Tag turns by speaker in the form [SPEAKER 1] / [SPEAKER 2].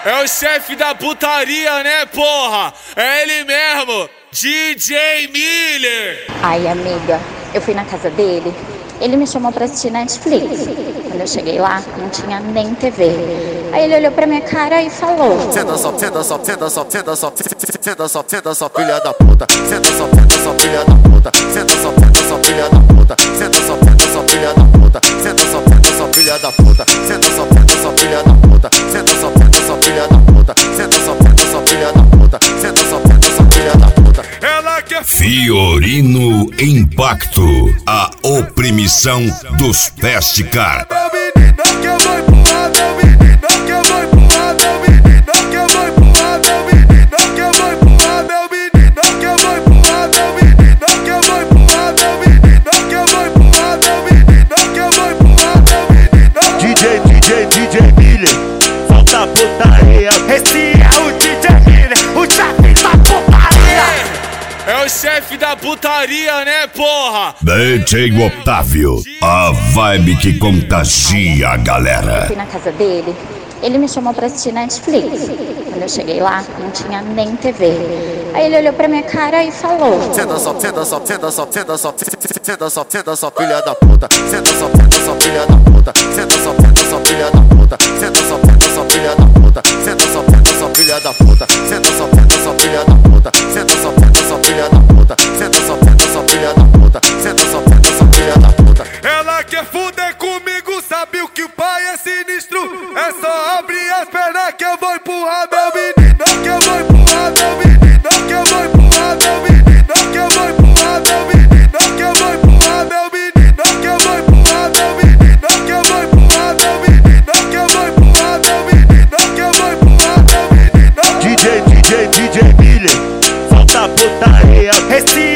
[SPEAKER 1] É o chefe da putaria, né, porra? É ele mesmo, DJ Miller.
[SPEAKER 2] Ai, amiga, eu fui na casa dele. Ele me chamou pra assistir Netflix. Quando eu cheguei lá, não tinha nem TV. Aí ele olhou pra minha cara e falou:
[SPEAKER 3] senta só, senta só, senta só, senta só, senta só, senta só, filha da puta. Senta só, filha da puta. Senta só, filha da puta. Senta só, filha da puta. Senta só, filha da puta. Senta só, filha da puta. Senta só, filha da puta. Senta só, filha da puta. Senta só, filha da puta.
[SPEAKER 1] Ela quer
[SPEAKER 4] Fiorino Impacto, a oprimição dos Festcar.
[SPEAKER 1] meu menino que eu vou empurrar, meu menino que eu vou empurrar, meu menino que eu vou empurrar, meu menino que eu vou empurrar, meu menino que eu vou empurrar, meu menino que eu vou empurrar, meu menino que eu vou empurrar, meu menino que eu vou empurrar, meu menino.
[SPEAKER 5] DJ Miller, solta a putaria. Esse é o DJ Miller, o chefe da putaria.
[SPEAKER 1] É o chefe da putaria, né, porra?
[SPEAKER 4] DJ Otávio, a vibe que contagia a galera.
[SPEAKER 2] eu fui na casa dele. Ele me chamou pra assistir Netflix. Quando eu cheguei lá, não tinha nem TV. Aí ele olhou pra minha cara e falou:
[SPEAKER 3] senta só, senta só, senta só, senta só, senta só, senta só, filha da puta. Senta só, filha da puta. Senta só, filha da puta. Senta só, filha da puta. Senta só, filha da puta. Senta só, filha da puta. Senta só, filha da puta. Senta só, filha da puta. Senta só, filha da puta.
[SPEAKER 1] Ela quer fuder comigo, sabe o que o pai é sinistro? É só abrir as pernas que eu vou empurrar, meu menino que eu vou empurrar, meu menino que eu vou empurrar, meu menino que eu vou empurrar, meu menino que eu vou empurrar, meu menino que eu vou empurrar, meu menino que eu vou empurrar, meu menino que eu vou empurrar, meu menino que eu vou empurrar, meu menino.
[SPEAKER 5] DJ Miller, solta a putaria. Esse